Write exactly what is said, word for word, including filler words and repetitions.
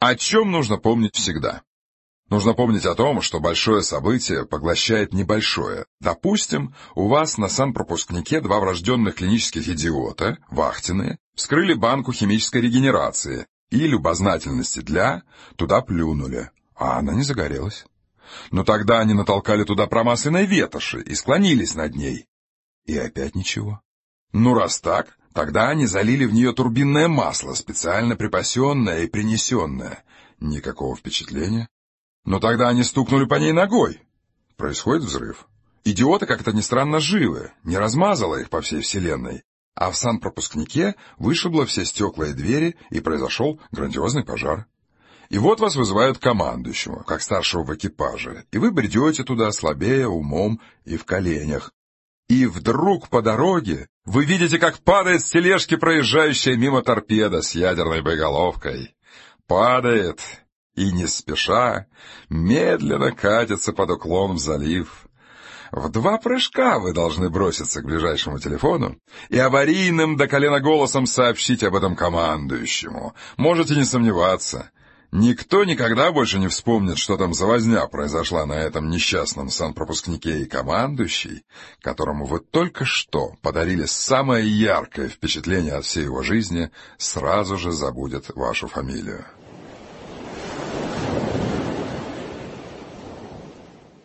О чем нужно помнить всегда? Нужно помнить о том, что большое событие поглощает небольшое. Допустим, у вас на санпропускнике два врожденных клинических идиота, вахтенные, вскрыли банку химической регенерации и любознательности для туда плюнули, а она не загорелась. Но тогда они натолкали туда промасленной ветоши и склонились над ней. И опять ничего. Ну, раз так, тогда они залили в нее турбинное масло, специально припасенное и принесенное. Никакого впечатления. Но тогда они стукнули по ней ногой. Происходит взрыв. Идиоты, как-то ни странно, живы, не размазало их по всей вселенной. А в санпропускнике вышибло все стекла и двери, и произошел грандиозный пожар. И вот вас вызывают к командующему, как старшего в экипаже, и вы бредете туда слабее умом и в коленях. И вдруг по дороге вы видите, как падает с тележки проезжающая мимо торпеда с ядерной боеголовкой. Падает и, не спеша, медленно катится под уклон в залив. В два прыжка вы должны броситься к ближайшему телефону и аварийным до колена голосом сообщить об этом командующему. Можете не сомневаться. Никто никогда больше не вспомнит, что там за возня произошла на этом несчастном санпропускнике, и командующий, которому вы только что подарили самое яркое впечатление от всей его жизни, сразу же забудет вашу фамилию.